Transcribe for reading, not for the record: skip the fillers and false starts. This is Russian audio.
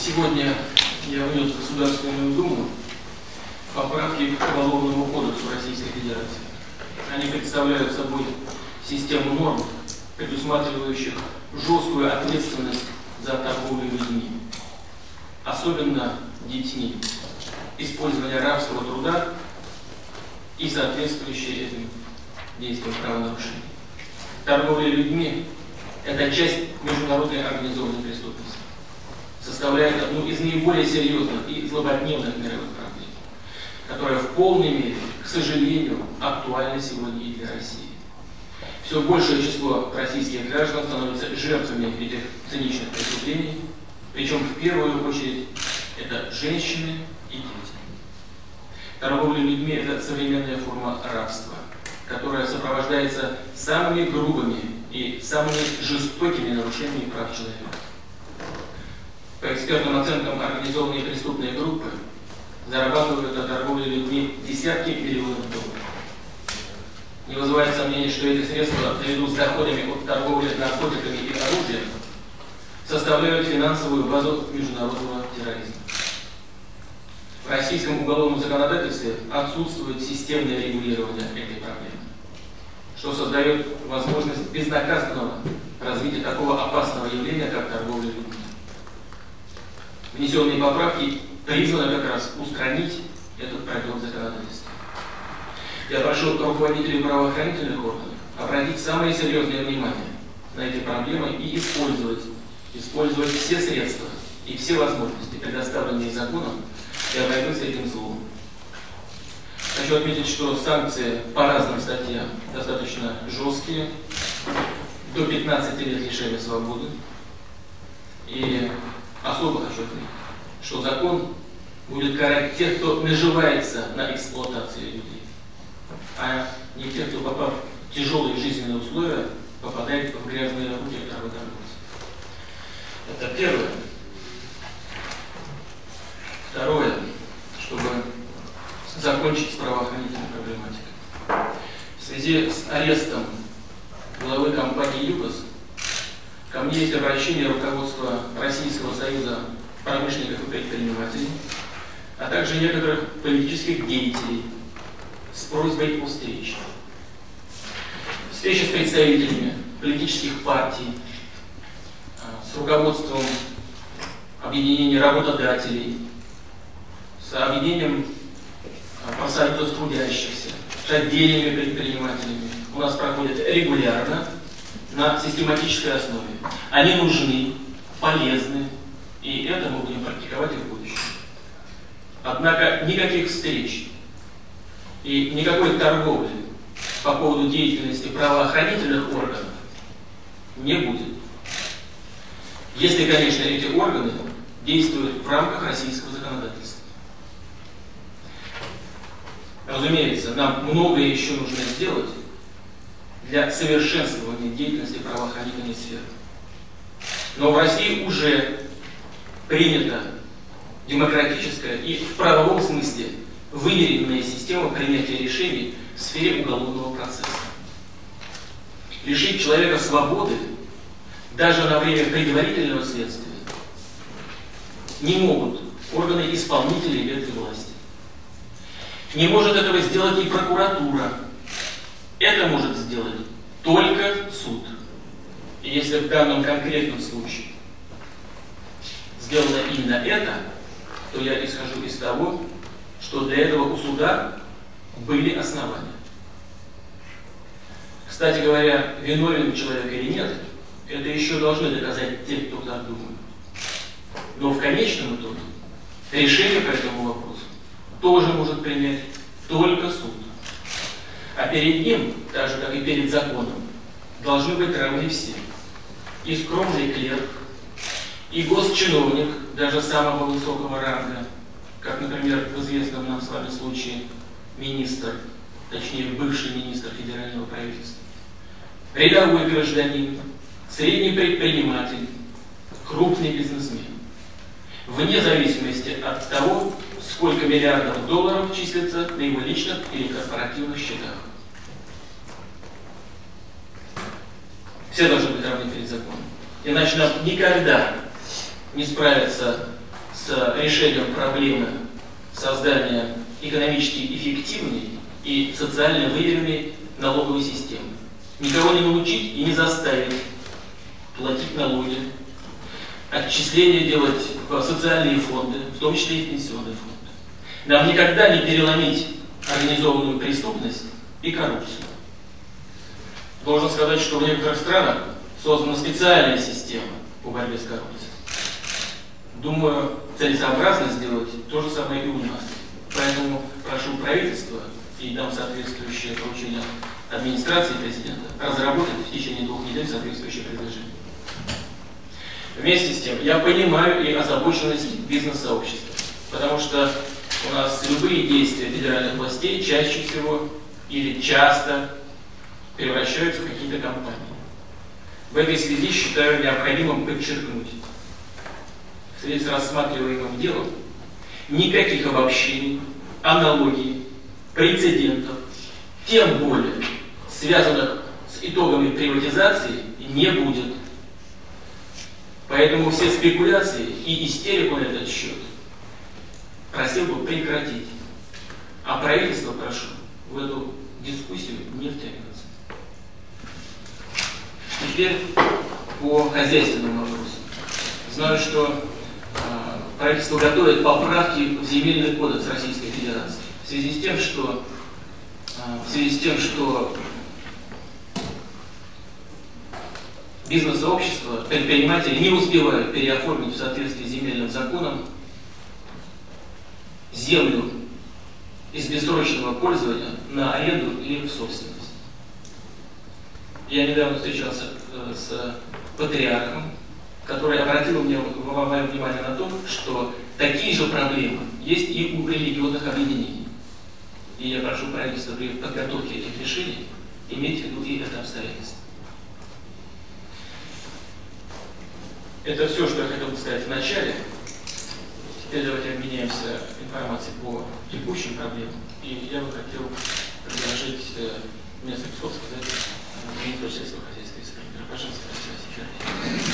Сегодня я внес в Государственную Думу поправки к Уголовному кодексу Российской Федерации. Они представляют собой систему норм, предусматривающих жесткую ответственность за торговлю людьми, особенно детьми, использование рабского труда и соответствующие этим действиям правонарушений. Торговля людьми – это часть международной организованной преступности, составляет одну из наиболее серьезных и злободневных мировых проблем, которая в полной мере, к сожалению, актуальна сегодня и для России. Все большее число российских граждан становятся жертвами этих циничных преступлений, причем в первую очередь это женщины и дети. Торговля людьми – это современная форма рабства, которая сопровождается самыми грубыми и самыми жестокими нарушениями прав человека. По экспертным оценкам, организованные преступные группы зарабатывают на торговле людьми десятки миллионов долларов. Не вызывает сомнений, что эти средства, наряду с доходами от торговли наркотиками и оружием, составляют финансовую базу международного терроризма. В российском уголовном законодательстве отсутствует системное регулирование этой проблемы, что создает возможность безнаказанного развития такого опасного явления, как торговля людьми. Внесенные поправки призваны как раз устранить этот пробел в законодательстве. Я прошу руководителей правоохранительных органов обратить самое серьезное внимание на эти проблемы и использовать все средства и все возможности, предоставленные законом, для борьбы с этим злом. Хочу отметить, что санкции по разным статьям достаточно жесткие, до 15 лет лишения свободы. И особо хочу отметить, что закон будет карать тех, кто наживается на эксплуатации людей, а не тех, кто, попав в тяжелые жизненные условия, попадает в грязные руки работорговцев. Это первое. Второе, чтобы закончить с правоохранительной проблематикой. В связи с арестом главы компании «ЮКОС» ко мне есть обращение руководства Российского союза промышленников и предпринимателей, а также некоторых политических деятелей с просьбой о встрече. Встреча с представителями политических партий, с руководством объединения работодателей, с объединением профсоюзов трудящихся, с отдельными предпринимателями у нас проходят регулярно, на систематической основе. Они нужны, полезны, и это мы будем практиковать и в будущем. Однако никаких встреч и никакой торговли по поводу деятельности правоохранительных органов не будет. Если, конечно, эти органы действуют в рамках российского законодательства. Разумеется, нам многое еще нужно сделать для совершенствования деятельности правоохранительной сферы. Но в России уже принята демократическая и в правовом смысле выверенная система принятия решений в сфере уголовного процесса. Лишить человека свободы даже на время предварительного следствия не могут органы исполнителей этой власти. Не может этого сделать и прокуратура. Это может сделать только суд. И если в данном конкретном случае сделано именно это, то я исхожу из того, что для этого у суда были основания. Кстати говоря, виновен человек или нет, это еще должны доказать те, кто так думает. Но в конечном итоге решение по этому вопросу тоже может принять только суд. А перед ним, так же как и перед законом, должны быть равны все. И скромный клерк, и госчиновник, даже самого высокого ранга, как, например, в известном нам с вами случае министр, точнее бывший министр федерального правительства, рядовой гражданин, средний предприниматель, крупный бизнесмен, вне зависимости от того, сколько миллиардов долларов числится на его личных или корпоративных счетах. Все должны быть равны перед законом. Иначе нам никогда не справиться с решением проблемы создания экономически эффективной и социально выверенной налоговой системы. Никого не научить и не заставить платить налоги, отчисления делать в социальные фонды, в том числе и в пенсионные фонды. Нам никогда не переломить организованную преступность и коррупцию. Должен сказать, что в некоторых странах создана специальная система по борьбе с коррупцией. Думаю, целесообразно сделать то же самое и у нас. Поэтому прошу правительства и дам соответствующее поручение администрации президента разработать в течение 2 недель соответствующее предложение. Вместе с тем, я понимаю и озабоченность бизнес-сообщества, потому что у нас любые действия федеральных властей чаще всего или часто превращаются в какие-то компании. В этой связи считаю необходимым подчеркнуть, в связи с рассматриваемым делом, никаких обобщений, аналогий, прецедентов, тем более связанных с итогами приватизации, не будет. Поэтому все спекуляции и истерику на этот счет просил бы прекратить. А правительство прошу в эту дискуссию не втягиваться. Теперь по хозяйственным вопросам. Знаю, что правительство готовит поправки в Земельный кодекс Российской Федерации в связи с тем, что бизнес-сообщества, предприниматели не успевают переоформить в соответствии с земельным законом землю из бессрочного пользования на аренду или в собственность. Я недавно встречался с патриархом, который обратил мое внимание на то, что такие же проблемы есть и у религиозных объединений. И я прошу правительства при подготовке этих решений иметь в виду и это обстоятельство. Это все, что я хотел бы сказать в начале. Теперь давайте обменяемся информацией по текущим проблемам. И я бы хотел предложить несколько слов сказать министру сельского хозяйства и СП. Пожалуйста, Россия.